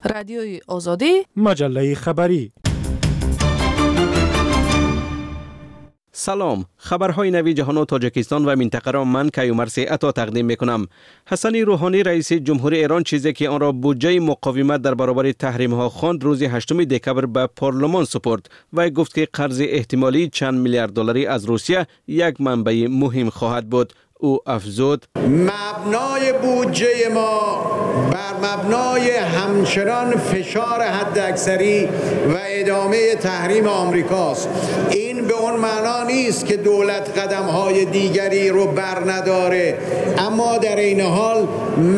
رادیوی آزادی، مجله خبری. سلام، خبرهای نوی جهان و تاجیکستان و منطقه را من کیومرث عطا تقدیم میکنم. حسن روحانی رئیس جمهوری ایران چیزی که آن را بودجه مقاومت در برابر تحریم ها خواند روز 8 دکبر به پارلمان سپرد و گفت که قرض احتمالی چند میلیارد دلاری از روسیه یک منبع مهم خواهد بود. او افزود: مبنای بودجه ما بر مبنای همچنان فشار حداکثری و ادامه تحریم آمریکاست. این به اون معنا نیست که دولت قدم‌های دیگری رو بر نداره، اما در این حال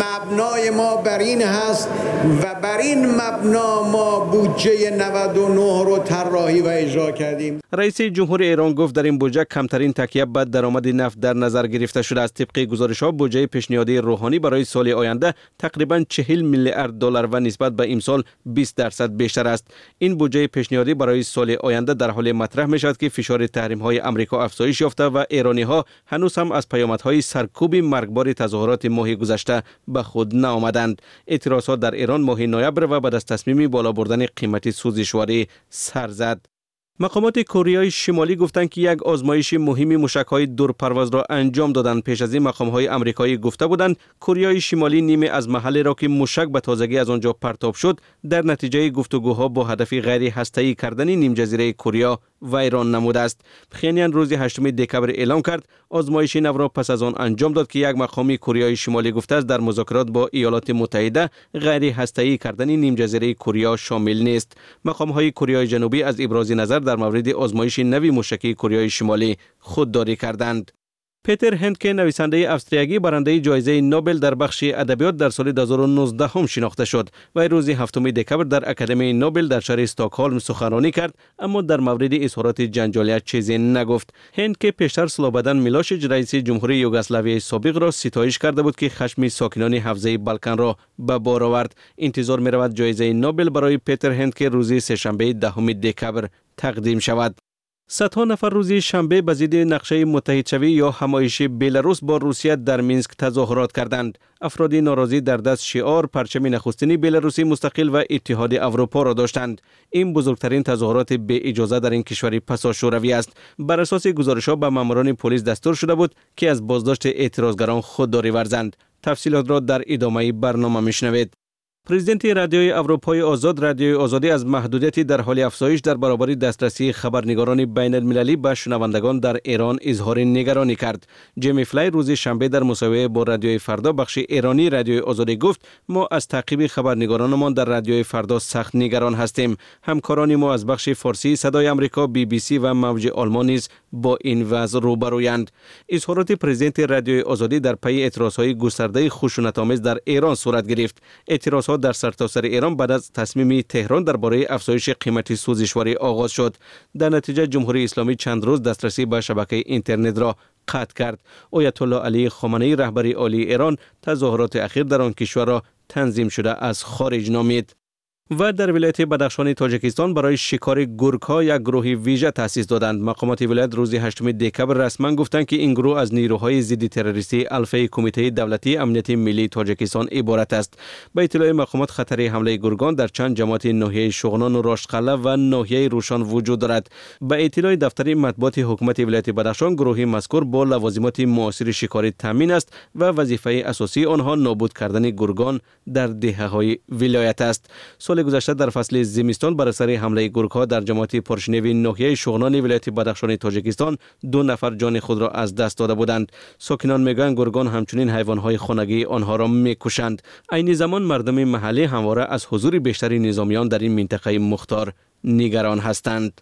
مبنای ما بر این هست و بر این مبنا ما بودجه 99 رو طراحی و اجرا کردیم. رئیس جمهور ایران گفت در این بودجه کمترین تکیه به درآمد نفت در نظر گرفته شده است. طبق گزارش‌ها بودجه پیشنهادی روحانی برای سال آینده تقریباً 40 میلیارد دلار و نسبت به امسال 20% بیشتر است. این بودجه پیشنهادی برای سال آینده در حال مطرح می‌شود که فشار تحریم‌های آمریکا افزایش یافته و ایرانی‌ها هنوز هم از پیامدهای سرکوب مرگبار تظاهرات ماه گذشته به خود نآمدند. اعتراضات در ایران ماه نوامبر و بعد از تصمیم بالا بردن قیمت سوزشواری سر زد. مقامات کره شمالی گفتند که یک آزمایش مهمی موشک‌های دورپرواز را انجام دادند. پیش از این مقام‌های آمریکایی گفته بودند کره شمالی نیمه از محل را که موشک به تازگی از آنجا پرتاب شد در نتیجه گفتگوها با هدف غیر هسته‌ای کردن نیم جزیره کره و ایران نموده است. پخینیان روز 8 دکبر اعلام کرد آزمایش نو را پس از آن انجام داد که یک مقامی کره شمالی گفته است در مذاکرات با ایالات متحده غیر هسته‌ای کردن نیم جزیره کره شامل نیست. مقام‌های کره جنوبی از ابراز نظر در مورد آزمایش نوی موشکی کره شمالی خودداری کردند. پیتر هندکه نویسنده استریایی برنده جایزه نوبل در بخش ادبیات در سال 2019 هم شناخته شد و روز 7 دکبر در اکادمی نوبل در شهر استکهلم سخنرانی کرد، اما در مورد اظهارات جنجالی چیزی نگفت. هندکه پیشتر سلوبادان میلوشیچ رئیس جمهوری یوگسلاوی سابق را ستایش کرده بود که خشم ساکنان حوزه بالکان را به بار آورد. انتظار می رود جایزه نوبل برای پیتر هندکه روز سه‌شنبه 10 دکبر تقدیم شود. صدها نفر روز شنبه به ضد نقشه متحدشوی یا همایش بلاروس با روسیه در مینسک تظاهرات کردند. افراد ناراضی در دست شعار پرچم نخستین بلاروسی مستقل و اتحاد اروپا را داشتند. این بزرگترین تظاهرات به اجازه در این کشور پس از شوروی است. بر اساس گزارش‌ها به ماموران پلیس دستور شده بود که از بازداشت اعتراضگران خودداری ورزند. تفصیلات را در ادامه برنامه میشنوید. پرزیدنت رادیوی اروپای آزاد رادیوی آزادی از محدودیتی در حال افزایش در برابر دسترسی خبرنگاران بین المللی به شنوندگان در ایران اظهار نگرانی کرد. جیمی فلای روز شنبه در مصاحبه با رادیوی فردا بخش ایرانی رادیوی آزادی گفت ما از تعقیب خبرنگارانمان در رادیوی فردا سخت نگران هستیم. همکاران ما از بخش فارسی صدای آمریکا، BBC و موج آلمان نیز با این وضع روبرویند. اظهارات پرزیدنت رادیوی آزادی در پی اعتراضهای گسترده خشونت‌آمیز در ایران صورت گرفت. اعتراضات در سرتاسر ایران بعد از تصمیم تهران درباره افزایش قیمت سوزشواری آغاز شد. در نتیجه جمهوری اسلامی چند روز دسترسی به شبکه اینترنت را قطع کرد. آیت الله علی خامنه‌ای رهبر عالی ایران تظاهرات اخیر در آن کشور را تنظیم شده از خارج نامید. و در ولایت بدخشان تاجیکستان برای شکار گورک‌ها یک گروه ویژه تأسیس دادند. مقامات ولایت روز 8 دکبر رسما گفتند که این گروه از نیروهای ضد تروریستی الفه کمیته دولتی امنیت ملی تاجیکستان عبارت است. به اطلاع مقامات خطر حمله گورگان در چند جماعت ناحیه شغنان و راشدقله و ناحیه روشان وجود دارد. به اطلاع دفتر مطبوعات حکومت ولایت بدخشان گروه مذکور با لوازمات معاصر شکاری تامین است و وظیفه اساسی آنها نابود کردن گورگان در دهه‌های ولایت است. سال گذشته در فصل زمستان بر اثر حمله گورک‌ها در جماعت پرشنوی ناحیه شغنان ولایت بدخشان تاجیکستان 2 نفر جان خود را از دست داده بودند. ساکنان میگویند گورگان همچنین حیوانات خانگی آنها را میکشند. عین زمان مردم محلی همواره از حضور بیشتری نظامیان در این منطقه مختار نگران هستند.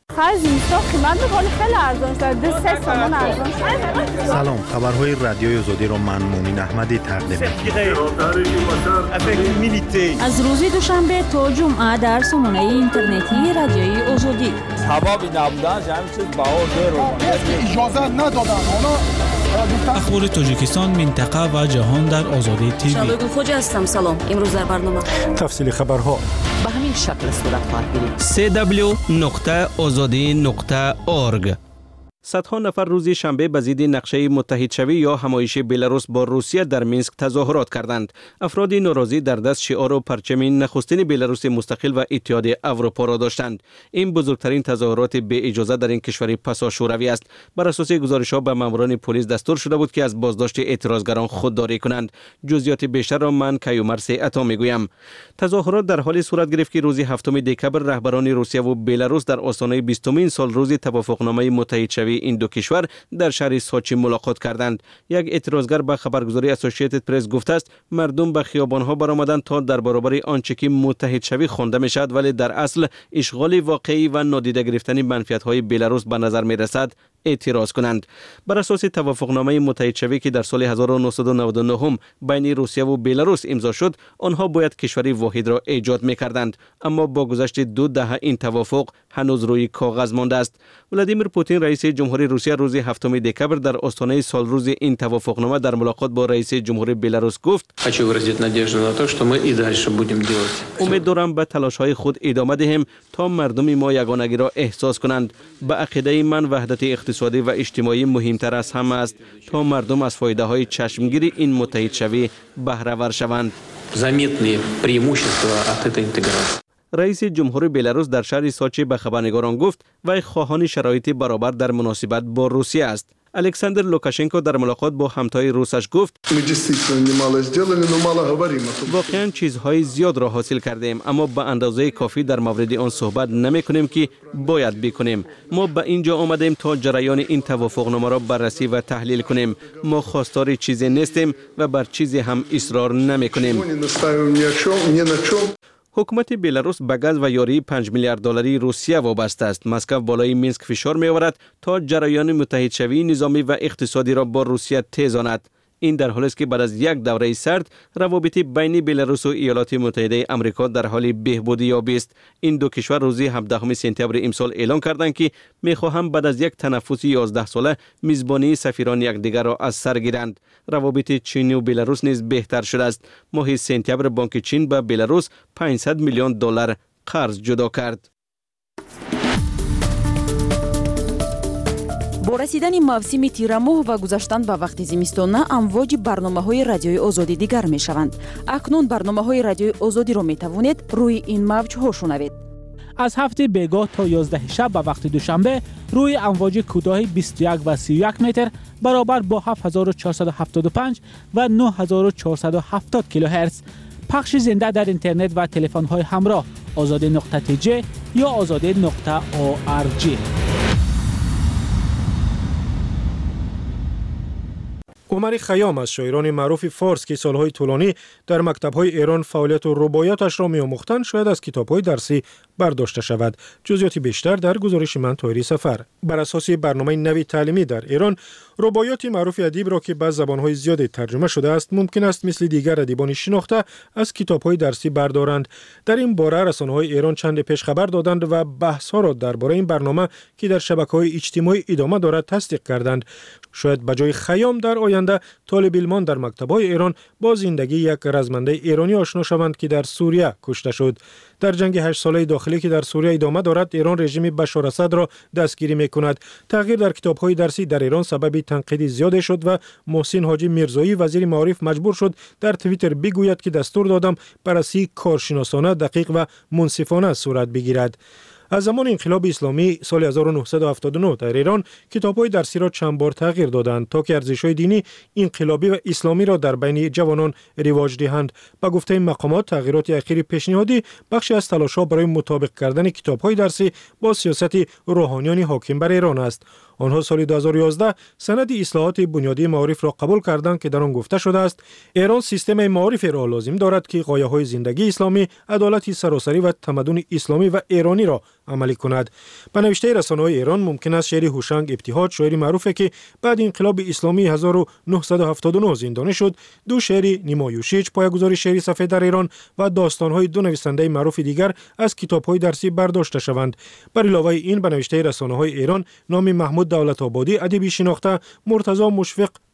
سلام، خبرهای رادیوی آزادی را من مومن احمدی تقدیم می‌کنم. از روز دوشنبه تا جمعه در سامانه اینترنتی رادیوی آزادی. سببی نبودن همین چیز بهار اجازه ندادن. اخبار تاجیکستان، منطقه و جهان در آزادی تیوی. شبگو خوج هستم. سلام. امروز در برنامه تفصیل خبرها به همین شکل صورت خواهد گرفت. www.azadi.org صدها نفر روز شنبه به ضد نقشه متحدشوی یا همایش بلاروس با روسیه در مینسک تظاهرات کردند. افراد ناراضی در دست شعار و پرچم نخستین بلاروس مستقل و اتحاد اروپا را داشتند. این بزرگترین تظاهرات به اجازه در این کشور پسا شوروی است. بر اساس گزارش‌ها به ماموران پلیس دستور شده بود که از بازداشت اعتراضگران خودداری کنند. جزئیات بیشتر را من کیومرث عطا میگویم. تظاهرات در حالی صورت گرفت که روز 7 دکبر رهبران روسیه و بلاروس در آستانه 20مین سال روز توافقنامه متحدشوی این دو کشور در شهر سوچی ملاقات کردند. یک اعتراضگر به خبرگزاری اسوسییتد پرس گفته است مردم به خیابان‌ها برآمدند تا در برابر آنچه که متحدشوی خوانده می‌شود ولی در اصل اشغال واقعی و نادیده گرفتن منفعت‌های بلاروس به نظر می‌رسد اعتراض کنند. بر اساس توافقنامه متحدشوی که در سال 1999 بین روسیه و بلاروس امضا شد، آنها باید کشوری واحد را ایجاد می‌کردند، اما با گذشت 2 دهه این توافق هنوز روی کاغذ مانده است. ولادیمیر پوتین رئیس جمهوری روسیه روز 7 دکبر در آستانه سالروز این توافقنامه در ملاقات با رئیس جمهوری بلاروس گفت: امید دارم به تلاش‌های خود ادامه دهیم تا مردم ما یگانگی را احساس کنند. به عقیده من وحدت اقتصادی و اجتماعی مهمتر از همه است تا مردم از فایده‌های چشمگیر این متحدشوی بهره ور شوند. رئیس جمهور بلاروس در شهر سوچی به خبرنگاران گفت وی خواهان شرایط برابر در مناسبت با روسیه است. الکساندر لوکاشنکو در ملاقات با همتای روسش گفت: واقعا چیزهای زیاد را حاصل کردیم، اما به اندازه کافی در مورد آن صحبت نمی کنیم که باید بکنیم. ما به اینجا آمدیم تا جریان این توافقنامه را بررسی و تحلیل کنیم. ما خواستار چیزی نیستیم و بر چیزی هم اصرار نمی کنیم. حکومت بلاروس به گاز و یاری 5 میلیارد دلاری روسیه وابسته است. مسکو بالای مینسک فشار می آورد تا جریان متحدشوی نظامی و اقتصادی را با روسیه تیزاند. این در حالی است که بعد از یک دوره سرد روابط بین بلاروس و ایالات متحده آمریکا در حال بهبودی یابی است. این دو کشور روز 17 سپتامبر امسال اعلام کردند که می‌خواهند بعد از یک تنفس 11 ساله میزبانی سفیران یکدیگر را از سر گیرند. روابط چین و بلاروس نیز بهتر شده است. ماه سپتامبر بانک چین به بلاروس 500 میلیون دلار قرض جدا کرد. با رسیدن موسم تیرماه و گذشتن به وقت زمستانه امواج برنامه‌های رادیوی آزادی دیگر می‌شوند. اکنون برنامه‌های رادیوی آزادی را می‌توانید روی این موج‌ها شنوید. از هفته بیگاه تا 11 شب به وقت دوشنبه روی امواج کوتاه 21 و 31 متر برابر با 7475 و 9470 کیلوهرتز پخش زنده در اینترنت و تلفن‌های همراه azadi.tj یا azadi.org. عمر خیام از شاعران معروف فارس که سالهای طولانی در مکتب‌های ایران فعالیت و رباعیاتش را می‌آموختند شاید از کتاب‌های درسی برداشته شود. جزئیات بیشتر در گزارش من طاهری سفر. بر اساس برنامه نوی تعلیمی در ایران رباعیات معروف ادیب را که به زبان‌های زیادی ترجمه شده است ممکن است مثل دیگر ادیبان شناخته از کتاب‌های درسی بردارند. در این باره رسانه‌های ایران چند پیش خبر دادند و بحث‌ها را درباره این برنامه که در شبکه‌های اجتماعی ادامه دارد تصدیق کردند. شاید به جای خیام در آینده طالب علمان در مکتب‌های ایران با زندگی یک رزمنده ایرانی آشنا شوند که در سوریه کشته شد. در جنگ 8 ساله داخلی که در سوریه ادامه دارد ایران رژیم بشار اسد را دستگیری می‌کند. تغییر در کتاب‌های درسی در ایران سبب تنقید زیاد شد و محسن حاجی میرزایی وزیر معارف مجبور شد در توییتر بگوید که دستور دادم بررسی کارشناسانه دقیق و منصفانه صورت بگیرد. از زمان انقلاب اسلامی سال 1979 در ایران کتاب‌های درسی را چند بار تغییر دادند تا که ارزش‌های دینی، انقلابی و اسلامی را در بین جوانان رواج دهند. با گفته مقامات تغییرات اخیر پیشنهادی بخشی از تلاش‌ها برای مطابق کردن کتاب‌های درسی با سیاست روحانیان حاکم بر ایران است. آنها سال 2011 سند اصلاحات بنیادی معارف را قبول کردند که در آن گفته شده است ایران سیستم معارف را لازم دارد که غایه‌های زندگی اسلامی، عدالت سراسری و تمدن اسلامی و ایرانی را عملی کند. به نوشته رسانه‌های ایران ممکن است شعر هوشنگ ابتهاج، شاعری معروفی که بعد انقلاب اسلامی 1979 زندانی شد، دو شعر نیمایوشیج پایه‌گذار شعری سفید در ایران و داستان‌های دو نویسنده معروف دیگر از کتاب‌های درسی برداشته شوند. بر علاوه این به نوشته رسانه‌های ایران نام محمود دولت آبادی ادیبی شناخته، مرتضی مشفق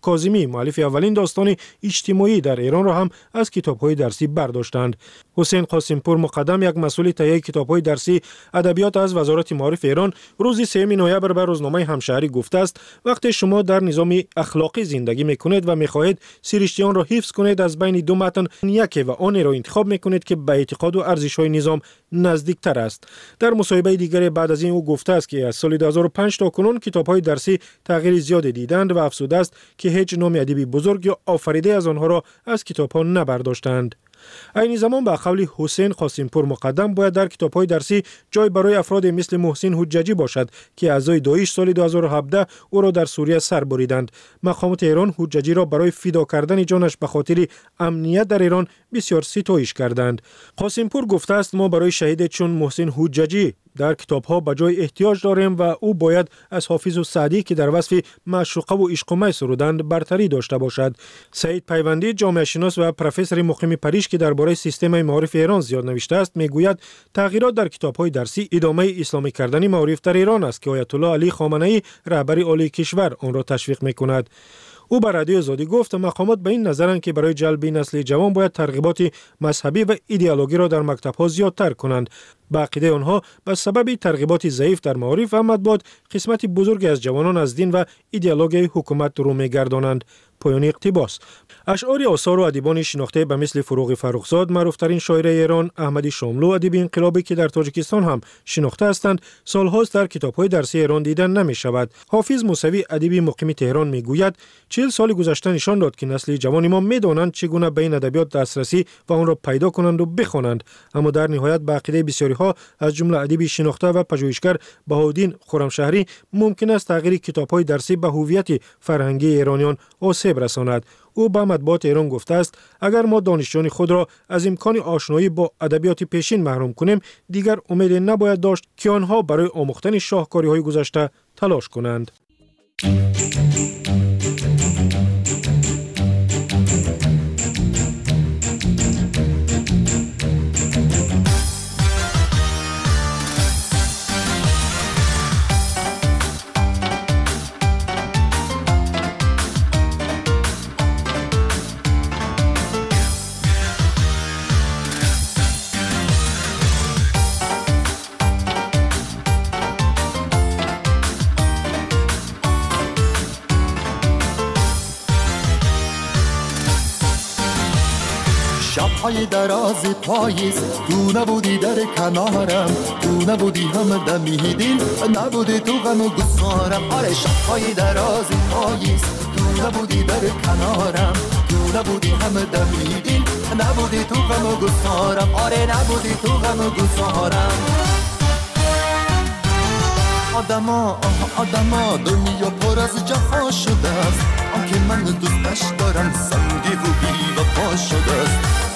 کاظمی مؤلف اولین داستان اجتماعی در ایران را هم از کتاب‌های درسی برداشتند. حسین قاسمپور مقدم، یک مسئول تهیه کتاب‌های درسی ادبیات از وزارت معارف ایران، روز 3 نوامبر به روزنامه همشهری گفته است وقتی شما در نظام اخلاقی زندگی می‌کنید و می‌خواهید سرشتی آن را حفظ کنید، از بین دو متن یکی و آن را انتخاب می‌کنید که به اعتقاد و ارزش‌های نظام نزدیکتر است. در مصاحبه دیگری بعد از این او گفته است که از سال 2005 تا کنون کتاب‌های درسی تغییر زیادی دیدند و افسوده است که هیچ نام ادبی بزرگ یا آفریده از آنها را از کتاب‌ها نبرداشتند. این زمان به قول حسین قاسمپور مقدم باید در کتاب‌های درسی جای برای افراد مثل محسن حججی باشد که اعضای داعش سال 2017 او را در سوریه سر بریدند. مقامات ایران حججی را برای فدا کردن جانش به خاطر امنیت در ایران بسیار ستایش کردند. قاسمپور گفته است ما برای شهید چون محسن حججی در کتاب‌ها به جای احتیاج داریم و او باید از حافظ و سعدی که در وصف معشوقه و عشق و می سرودند برتری داشته باشد. سعید پیوندی، جامعه شناس و پروفسور مقیم پاریس که درباره سیستم معارف ایران زیاد نوشته است، میگوید تغییرات در کتاب‌های درسی ادامه اسلامی کردن معارف در ایران است که آیت الله علی خامنه‌ای رهبر عالی کشور آن را تشویق می‌کند. او به رادیو آزادی گفت مقامات به این نظرند که برای جلب نسل جوان باید ترغیبات مذهبی و ایدئولوژی را در مکتب‌ها زیادتر کنند. به عقیده آنها به سبب ترغیبات ضعیف در معارف و مطبوعات قسمت بزرگی از جوانان از دین و ایدئولوژی حکومت رو می‌گردانند. پایان اقتباس. اشعار آثار و ادیبان شناخته به مثل فروغ فرخزاد، معروفترین شاعر ایران، احمد شاملو ادیب انقلابی که در تاجیکستان هم شناخته هستند، سالهاست در کتاب‌های درسی ایران دیدن نمی‌شود. حافظ موسوی ادیب مقیم تهران میگوید 40 سال گذشته نشان داد که نسل جوان ما می‌دانند چگونه به این ادبیات دسترسی و آن را پیدا کنند و بخوانند، اما در نهایت به عقیده بسیاری‌ها از جمله ادیب شناخته و پژوهشگر بهاءالدین خرمشهری ممکن است تغییر کتاب‌های درسی به هویت فرهنگی ایرانیان آسیب رساند. او به مطبوعات ایران گفته است اگر ما دانشجویان خود را از امکان آشنایی با ادبیات پیشین محروم کنیم، دیگر امید نباید داشت که آنها برای آموختن شاهکاری‌های گذشته تلاش کنند. شب‌های دراز پاییز تو نبودی در کنارم، تو نبودی هم دمی دل، نبودی تو غم و گسارم. آره شب‌های دراز پاییز تو نبودی در کنارم، تو نبودی هم دمی دل، نبودی تو غم و گسارم. آره نبودی تو غم و گسارم. آدما دنیا پر از جفا شده است، آنکه من دوستش دارم سنگی و بی وفا شده است.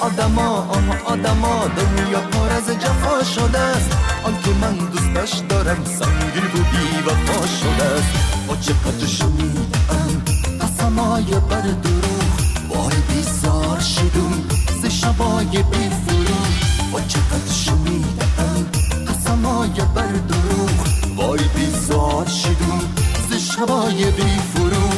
آدما دنیا پر از جفا شده است، آنکه من دوستش دارم سنگی و بی وفا شده است. با چقدر شنیدم قسمای بر دروغ، وای بیزار شدم ز شبای بی فروغ. با چقدر شنیدم قسمای بر دروغ، وای بیزار شدم ز شبای بی فروغ.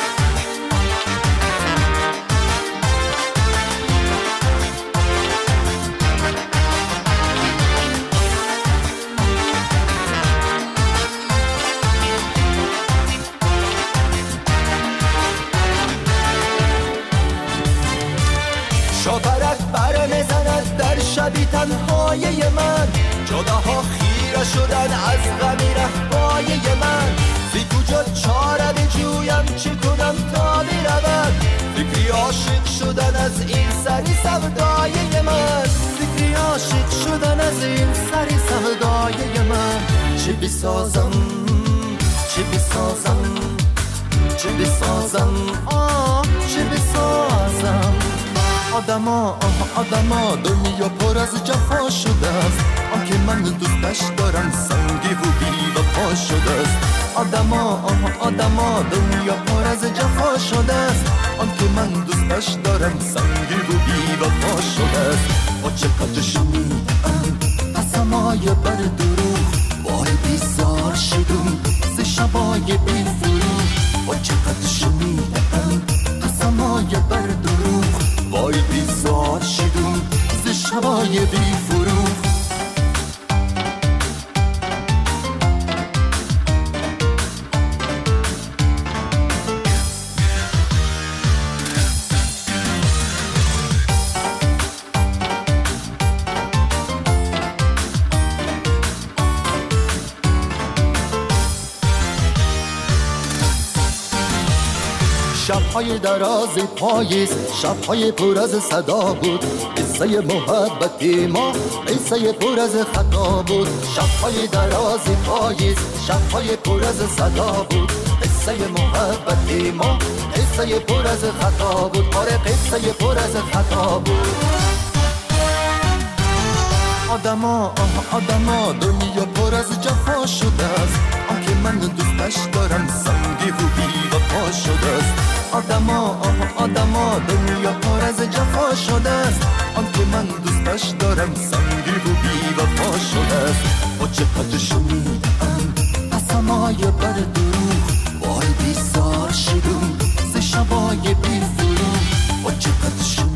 شاپرک بر میزند در شبی تنهای من، جداها خیره شدن از غمی رهبای من. زی کجا چاره بجویم چی کنم تا برود، فکری عاشق شدن از این سری سودای من. فکری عاشق شدن از این سری سودای من. چی بسازم چی بسازم چی بسازم چی بسازم. آدما دنیا پر از جفا شده است، آنکه من دوستش دارم سنگی و بی وفا شده است. آدما دنیا پر از جفا شده است، آنکه من دوستش دارم سنگی و بی وفا شده است. با چقدر شنیدم قسمای بر دروغ، وای بیزار شدم ز شبای بی فروغ. با چقدر شنیدم شب‌های دراز پاییز، شب‌های پر از صدا بود. قصه محبت ما قصه پر از خطا بود. شب‌های دراز پاییز، شب‌های پر از صدا بود. قصه محبت ما قصه پر از خطا بود. آره قصه پر از خطا بود. آدما دنیا پر از جفا شده است. آن که من دوستش دارم سنگی و بی وفا شده است. آدما دنیا پر از جفا شده است. آن که من دوستش دارم سنگی و بی وفا شده است. با چقدر شنیدم قسمای بر دروغ، وای بیزار شدم ز شبای بی فروغ. با چقدر شنیدم.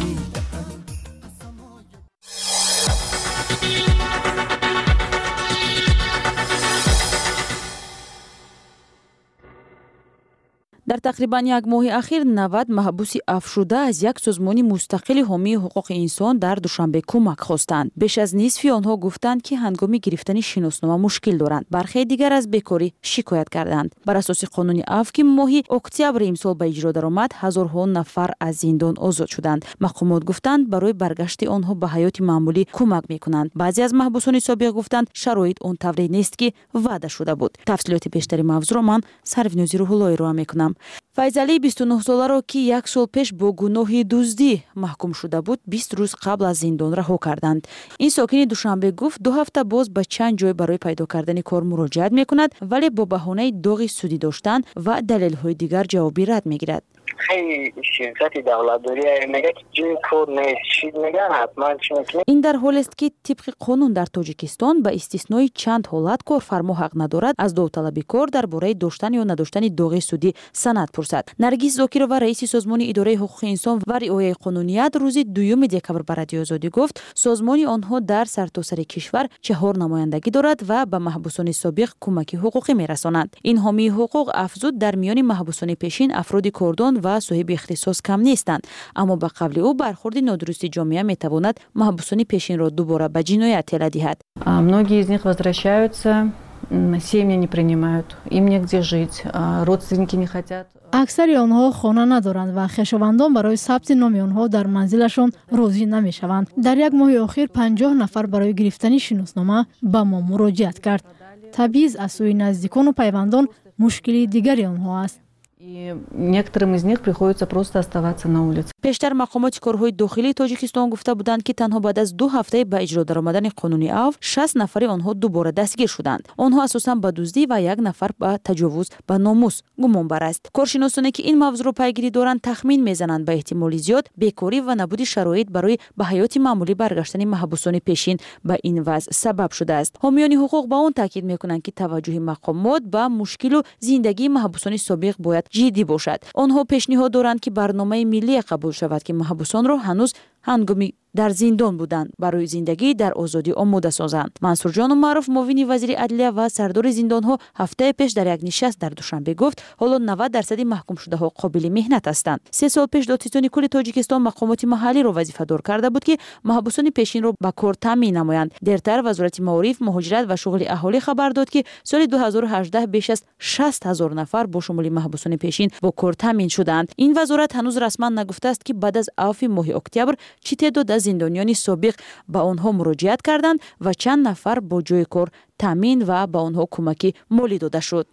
در تقریبا یک ماه اخیر 90 محبوس افشرده از یک سازمان مستقل حامی حقوق انسان در دوشنبه کمک خواستند. بیش از نصف آنها گفتند که هنگام گرفتن شناسنامه مشکل دارند. برخی دیگر از بیکاری شکایت کردند. بر اساس قانون عفو که ماه اکتبر امسال به اجرا درآمد، هزارها نفر از زندان آزاد شدند. مقامات گفتند برای برگشت آنها به حیات معمولی کمک میکنند. بعضی از محبوسان سابق گفتند شرایط اون طوری نیست که وعده شده بود. تفصیلات بیشتری موضوع را من سروینوزی روح‌اللهی را میکنم. فیضعلی 29 ساله را که یک سال پیش با گناه دزدی محکوم شده بود 20 روز قبل از زندان رها کردند. این ساکن دوشنبه گفت 2 هفته باز به چند جای برای پیدا کردن کار مراجعت میکند، ولی با بهانه داغ سودی داشتن و دلایل دیگر جوابی رد میگیرد. خیلی شرکت دولتداری میگه که جای کار نیست، چیز میگن حتما چی میکنه. این در حالی است که طبق قانون در تاجیکستان به استثنای چند حالت کارفرما حق ندارد از داوطلبی کار درباره داشتن یا نداشتن داغ سودی سند پرسد. نرگس زاکرova رئیس سازمان اداره حقوق انسان و رعایت قانونیت روز 2 دکبر به رادیو آزادی گفت سازمان آنها در سرتاسر کشور 4 نمایندگی دارد و به محبوسان سابق کمک حقوقی میرساند. این حامی حقوق افزود در میان محبوسان پیشین افراد کردان و صاحب اختصاص کم نیستند، اما به قول او برخورد نادرست جامعه میتواند محبوسان پیشین را دوباره به جنایت هل دهد. Многие из них возвращаются, семьи не принимают, им негде жить, родственники не хотят. اکثر آنها خانه ندارند و خویشاوندان برای ثبت نام آنها در منزلشان راضی نمیشوند. در یک ماه اخیر 50 نفر برای گرفتن شناسنامه به ما مراجعت کرد. تبعیض از سوی نزدیکان و پیوندان مشکلی دیگری آنها است. И некоторым из них приходится просто оставаться на улице. پیشتر مقامات کارهای داخلی تاجیکستان گفته بودند که تنها بعد از 2 هفته به اجرا درآمدن قانون عفو 60 نفر آنها دوباره دستگیر شدند. آنها اساساً به دزدی و 1 نفر به تجاوز به ناموس گمان بر است. کارشناسانی که این موضوع را پیگیری دارند تخمین میزنند به احتمال زیاد بیکاری و نبود شرایط برای به حیات معمولی برگشتن محبوسان پیشین به این وضع سبب شده است. حامیان حقوق به آن تاکید میکنند که توجه مقامات به مشکل و زندگی محبوسان سابق باید جدی باشد. آنها پیشنهاد دارند که برنامه ملی قبول شود که محبوسان را هنوز هنگامی در زندان بودند برای زندگی در آزادی آماده سازند. منصور جان معروف معاون وزیر عدلیه و سردار زندانها هفته پیش در یک نشست در دوشنبه گفت حالا 90% محکوم شده ها قابل مهنت هستند. 3 سال پیش دادستان کل تاجیکستان مقامات محلی را وظیفه دار کرده بود که محبوسان پیشین را به کار تامین نمایند. دیرتر وزارت معارف، مهاجرت و شغل اهالی خبر داد که سال 2018 بیش از 60,000 نفر با شمول محبوسان پیشین با کار تامین شدند. این وزارت هنوز رسما نگفته است که بعد از عفو ماه اکتبر چه تعداد از زندانیان سابق به آنها مراجعت کردند و چند نفر با جای کار تامین و به آنها کمک مالی داده شد.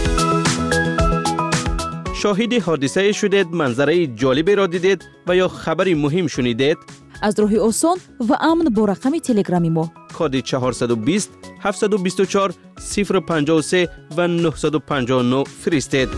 شاهد حادثه شدید، منظره جالبی را دیدید و یا خبری مهم شنیدید؟ از راه آسان و امن با رقم تلگرامی ما کد 420 724 053 و 959 فرستید.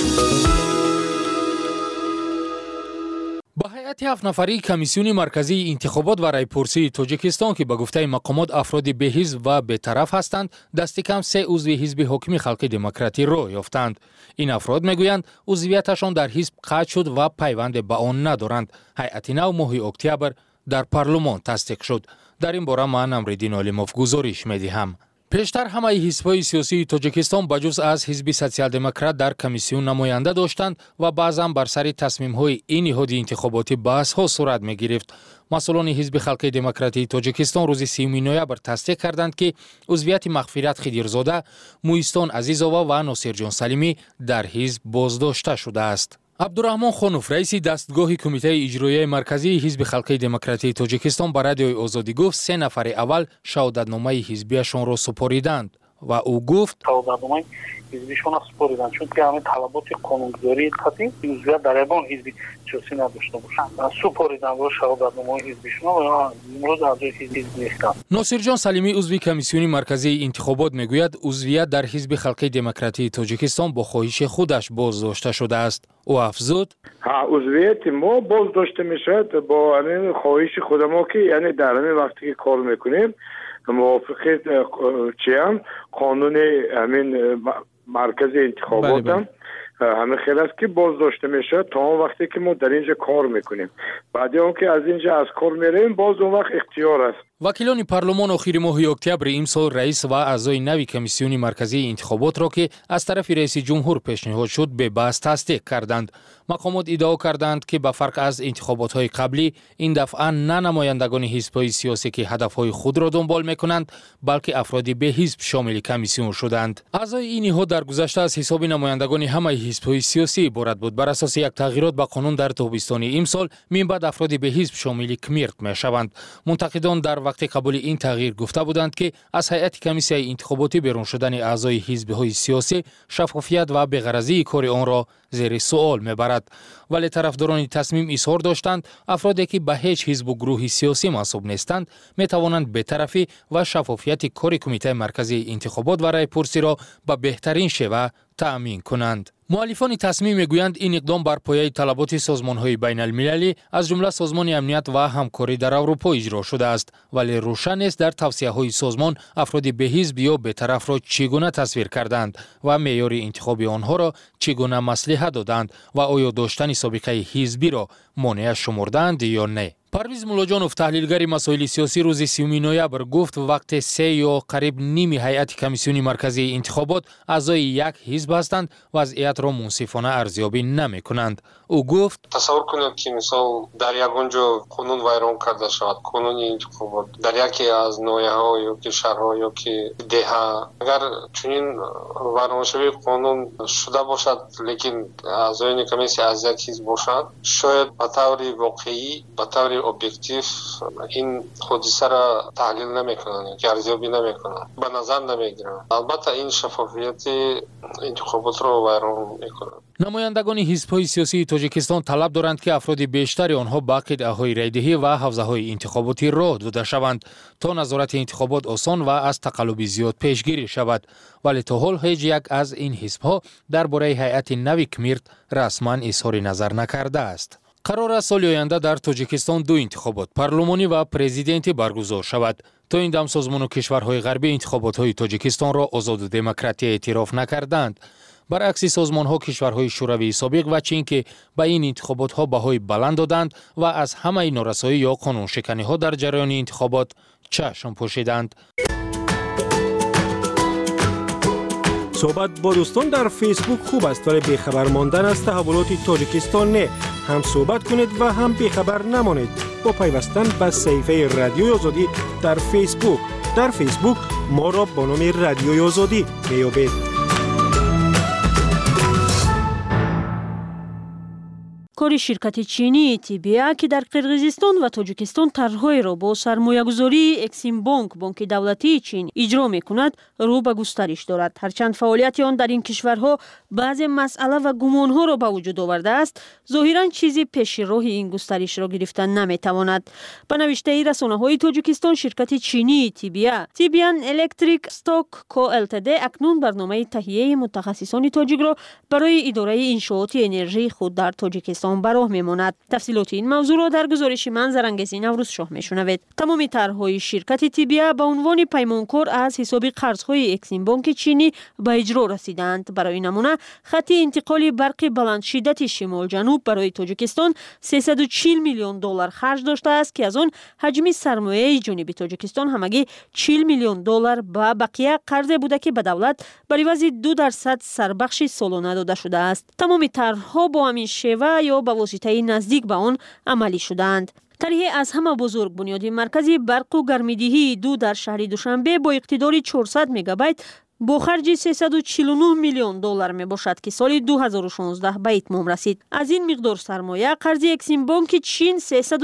با هیئت 7 نفری کمیسیون مرکزی انتخابات و رایپرسی تاجیکستان که به گفته مقامات افراد بی‌حزب و بی‌طرف هستند، دست کم 3 عضو حزب حاکم خلق دموکراتی را یافتند. این افراد میگویند عضویتشان در حزب قطع شد و پیوند به آن ندارند. هیئت نو ماه اکتبر در پارلمان تصدیق شد. در این باره من امردین عالموف گزارش می‌دهم. پیشتر همه حزب‌های سیاسی تاجیکستان بجز از حزب سوسیال دموکرات در کمیسیون نماینده داشتند و بعضا بر سر تصمیم‌های این نهاد انتخاباتی بحث‌ها صورت می‌گرفت. مسئولان حزب خلق دموکراتی تاجیکستان روز 30 نوامبر تصدیق کردند که عضویت مغفرت خدیرزاده، مویستان عزیزآوا و ناصر جان سلیمی در حزب بازداشته شده است. عبدالرحمن خانوف رئیس دستگاه کمیته اجرایی مرکزی حزب خلق دموکراتی تاجیکستان به رادیوی آزادی گفت 3 نفر اول شهادتنامه حزبیشان را سپاریدند و او گفت شهادتنامه حزبیشان را سپاریدند چون که همه طلبات قانونگذاری خاطی عضویت در ایوان حزبی سیاسی نداشته باشند سپاریدند و شهادتنامه حزبیشان و امروز اعضای حزب نیستند. ناصرجان سلیمی عضو کمیسیون مرکزی انتخابات میگوید عضویت در حزب خلق دموکراتی تاجیکستان با خواهش خودش بازداشته شده است. او افزود عضویت ما بازداشته میشد با همین خواهش خود ما که یعنی در همین وقتی که کار میکنیم موافق چیم قانون همین مرکز انتخابات هم همه خیلی است که بازداشته میشه تا اون وقتی که ما در اینجا کار میکنیم. بعد اون که از اینجا از کار میریم باز اون وقت اختیار است. وکیلان پارلمان آخر ماه اکتبر امسال رئیس و اعضای نوی کمیسیون مرکزی انتخابات را که از طرف رئیس جمهور پیشنهاد شد به بحث تصدیق کردند. مقامات ادعا کردند که به فرق از انتخابات‌های قبلی این دفعه نه نمایندگان حزب‌های سیاسی که هدف‌های خود را دنبال می‌کنند بلکه افرادی به حزب شامل کمیسیون شدند. اعضای این نهاد در گذشته از حساب نمایندگان همه حزب‌های سیاسی عبارت بود. بر اساس یک تغییرات به قانون در تابستان امسال من بعد افرادی به حزب شامل کمیرت می‌شوند. منتقدان در وقت قبول این تغییر گفته بودند که از هیئت کمیسیون انتخاباتی بیرون شدن اعضای حزب‌های سیاسی شفافیت و بی‌غرضی کار آن را زیر سوال میبرد. ولی طرفداران تصمیم اظهار داشتند افرادی که به هیچ حزب و گروه سیاسی منسوب نیستند می توانند بی‌طرفی و شفافیت کار کمیته مرکزی انتخابات و رای پرسی را به بهترین شیوه تأمین کنند. مؤلفان تصمیم میگویند این اقدام بر پایه طلبات سازمان‌های بین المللی از جمله سازمان امنیت و همکاری در اروپا اجرا شده است ولی روشن است در توصیه‌های سازمان افراد به حزب یا بی‌طرف را چگونه تصویر کردند و معیار انتخاب آنها را چگونه مصلحت دادند و آیا داشتن سابقه حزبی را مانع شمردند یا نه. پرویز مولاجانوف تحلیلگر مسائل سیاسی روز 30 نوامبر گفت وقت 3 یا قریب نیم هیئت کمیسیون مرکزی انتخابات اعضای یک حزب هستند وضعیت را منصفانه ارزیابی نمی‌کنند. او گفت تصور کنید که مثلا در یگانجا قانون ویران کرده شود قانون انتخابات در یکی از ناحیه‌ها یا که شهرها یا که دهها اگر چنین ویران شوی قانون شده باشد لیکن اعضای کمیسیون از یک حزب باشند شاید به طور واقعی به طور ابجکتیو این حادثه را تحلیل نمی‌کنند که ارزیابی نمی‌کنند به نظر نمی‌گیرند. البته این شفافیت انتخابات را ویران می‌کند. نمایندگان حزب‌های سیاسی تاجیکستان طلب دارند که افراد بیشتری آنها به قطعه‌های رایدهی و حوزه‌های انتخاباتی راه داده شوند تا نظارت انتخابات آسان و از تقلب زیاد پیشگیری شود ولی تا حال هیچ یک از این حزب‌ها درباره هیئت نوی کمیرت رسما اظهار نظر نکرده است. قرار است سال آینده در تاجیکستان 2 انتخابات پارلمانی و پرزیدنتی برگزار شود. تا این دم سازمان و کشورهای غربی انتخابات‌های تاجیکستان را آزاد و دموکراتی اعتراف نکردند. برعکس سازمان‌ها کشورهای شوروی سابق و چین که به این انتخابات‌ها بهای بلند دادند و از همه نارسایی یا قانون شکنی‌ها در جریان انتخابات چشم پوشیدند. صحبت با دوستان در فیسبوک خوب است ولی بیخبر ماندن از تحولات تاجیکستان نه. هم صحبت کنید و هم بیخبر نمانید با پیوستن به صفحه رادیوی آزادی در فیسبوک. در فیسبوک ما را با نام رادیوی آزادی میابید. کار شرکت چینی تیبیا که در قرقیزستان و تاجیکستان طرح‌های را با سرمایه‌گذاری اکسیم بانک دولتی چین اجرا می‌کند رو به گسترش دارد. هرچند فعالیت آن در این کشورها بعضی مسئله و گمان‌ها را به وجود آورده است، ظاهراً چیزی پیش راه این گسترش را گرفتن نمی‌تواند. به نوشته رسانه‌های تاجیکستان شرکت چینی تیبیان الکتریک استاک کو التد اکنون برنامه تهیه متخصصان تاجیک را برای اداره انشاءات انرژی خود در تاجیکستان براه میماند. تفصیلات این موضوع را در گزارش من زرنگزی نوروز شاه میشنوید. تمام طرح‌های شرکت تیبیا به عنوان پیمانکار از حساب قرض‌های اکسیم بانک چینی به اجرا رسیدند. برای نمونه خط انتقال برق بلند شدت شمال جنوب برای تاجیکستان 340 میلیون دلار خرج داشته است که از آن حجم سرمایه جانبی تاجیکستان همگی 40 میلیون دلار با بقیه قرض بوده که به دولت بر عوض 2% سربخش سالانه داده شده است. تمام طرح‌ها با همین شیوه یا به واسطه نزدیک به آن عملی شدند. طرح از همه بزرگ بنیاد مرکزی برق و گرمیدهی 2 در شهر دوشنبه با اقتدار 400 مگابایت با خرج 349 میلیون دلار می باشد که سال 2016 به اتمام رسید. از این مقدار سرمایه قرض اکسیم بانک چین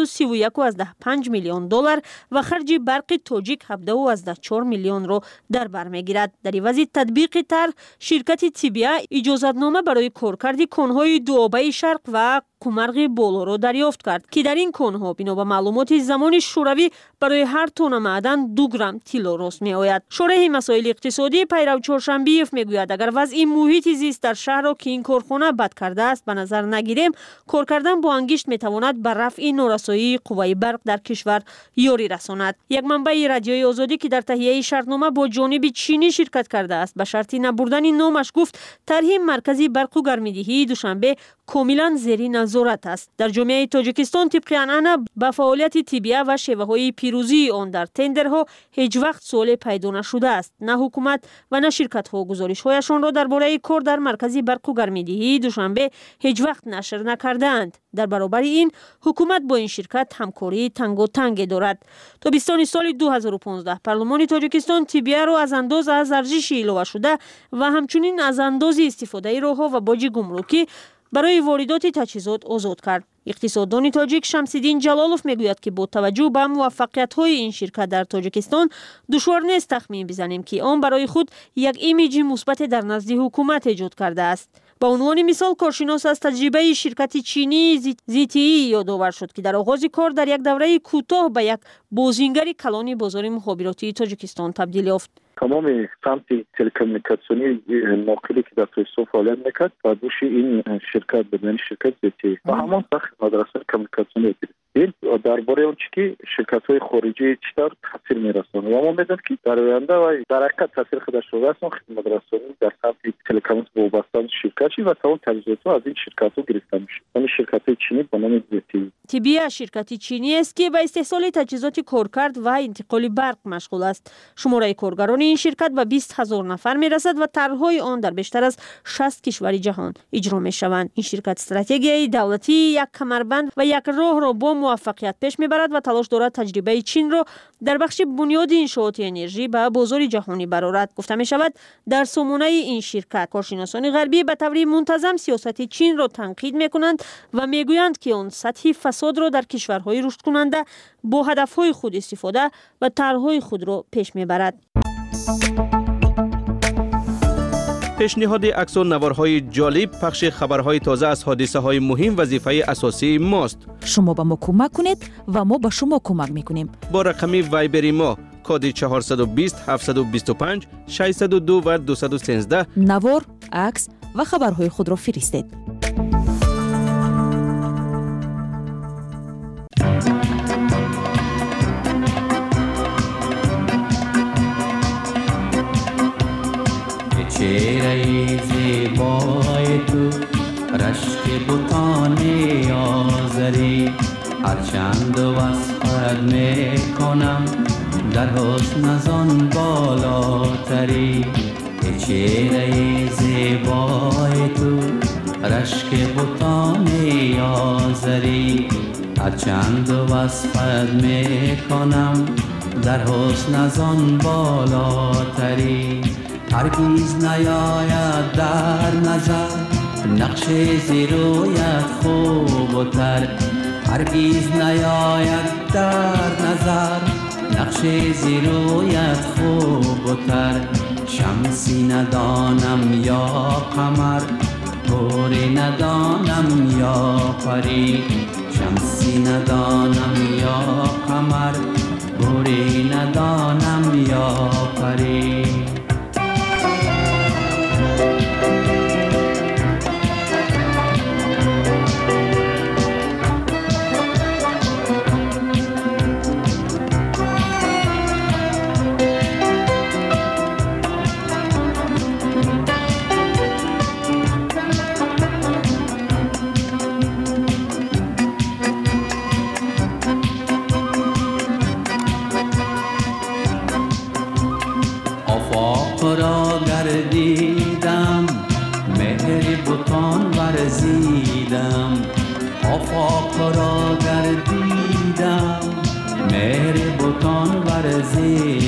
331.5 میلیون دلار و خرج برق تاجیک 17.4 میلیون را در بر میگیرد. در عوض تطبیق طرح، شرکت تیبیا اجازتنامه برای کارکرد کانهای دوآبه شرق و کمرغ بالا را دریافت کرد که در این کانها بنا به معلومات زمان شوروی برای هر تن معدن 2 گرم طلا راست می آید. شارح مسائل اقتصادی پیرو چهارشنبیف می گوید اگر وضع محیط زیست در شهر را که این کارخانه بد کرده است به نظر نگیریم، کار کردن با انگشت می تواند بر رفع نارسایی قوه برق در کشور یاری رساند. یک منبع رادیوی آزادی که در تهیه شرطنامه با جانب چینی شرکت کرده است به شرط نبردن نامش گفت طرح مرکزی برق و گرمایدهی دوشنبه کاملا زیر نظارت است. در جامعه تاجیکستان طبق عنعنه با فعالیت تیبیا و شیوه‌های پیروزی آن در تندرها هیچ وقت سوال پیدا نشده است. نه حکومت و نه شرکت‌ها گزارش‌هایشان را درباره کار در مرکزی برق و گرمایدهی دوشنبه هیچ وقت نشر نکردند. در برابر این حکومت با این شرکت همکاری تنگ دارد. تابستان سال 2015 پارلمان تاجیکستان تیبیا را از انداز از ارزش علاوه شده و همچنین از انداز استفاده راه‌ها و باج گمرکی برای واردات تجهیزات آزاد کرد. اقتصاددان تاجیک شمس‌الدین جلالوف میگوید که با توجه به موفقیت‌های این شرکت در تاجیکستان دشوار نیست تخمین بزنیم که آن برای خود یک ایمیج مثبت در نزد حکومت ایجاد کرده است. با عنوان مثال کارشناس از تجربه شرکت چینی ZTE یادآور شد که در آغاز کار در یک دوره کوتاه به یک بازینگر کلان بازار مخابراتی تاجیکستان تبدیل یافت. تمام سمت تلکومونیکاسیونی ناقلی که در تاجیکستان فعالیت میکرد و دوش این شرکت بدن شرکت ZTE و همان ساخت مدرسه کمیونیکاسیونی این درباره اون که شرکت‌های خارجی چطور تاثیر می‌رسانند و ما می‌دونیم که در آینده و در حقیقت تاثیر خودش رو رسون خدمات رسانی در سمت تلکومونیکاسیون وابسته شرکتی و تمام تجهیزات از این شرکت‌ها گرفته میشه. این شرکت‌های چینی به نام ZTE. تیبیا شرکتی چینی است که به استحصال تجهیزات کارکرد و انتقال برق مشغول است. شماره کارگران این شرکت به 20,000 نفر می‌رسد و طرح‌های آن در بیشتر از 60 کشور جهان اجرا می‌شوند. این شرکت استراتژی دولتی یک کمربند و یک راه را با موفقیت پیش میبرد و تلاش دارد تجربه چین را در بخش بنیاد انشاءات انرژی به بازار جهانی برآورد. گفته می شود در سامانه این شرکت کارشناسان غربی به طور منتظم سیاست چین را تنقید میکنند و میگویند که آن سطح فساد را در کشورهای رشد کننده با هدفهای خود استفاده و طرحهای خود را پیش میبرد. پیشنهاد عکس و نوارهای جالب، پخش خبرهای تازه از حادثه‌های مهم وظیفه اساسی ماست. شما به ما کمک کنید و ما به شما کمک میکنیم. با رقم وایبری ما کد 420 725 602 و 213 نوار، عکس و خبرهای خود را فرستید. چهره زیبای تو رشک بوتان آذری هرچند وصفت میکنم در حسن از آن بالاتری. چهره زیبای تو رشک بوتان آذری هرچند وصفت میکنم در حسن از آن بالاتری. هرگیز نیاید در نظر نقش زیرویت خوب و تر. هرگیز نیاید در نظر نقش زیرویت خوب و تر. شمسی ندانم یا قمر پوری ندانم یا پری. شمسی ندانم یا قمر پوری ندانم یا پری. آفاق را گردیدم مهر بتان ورزیدم.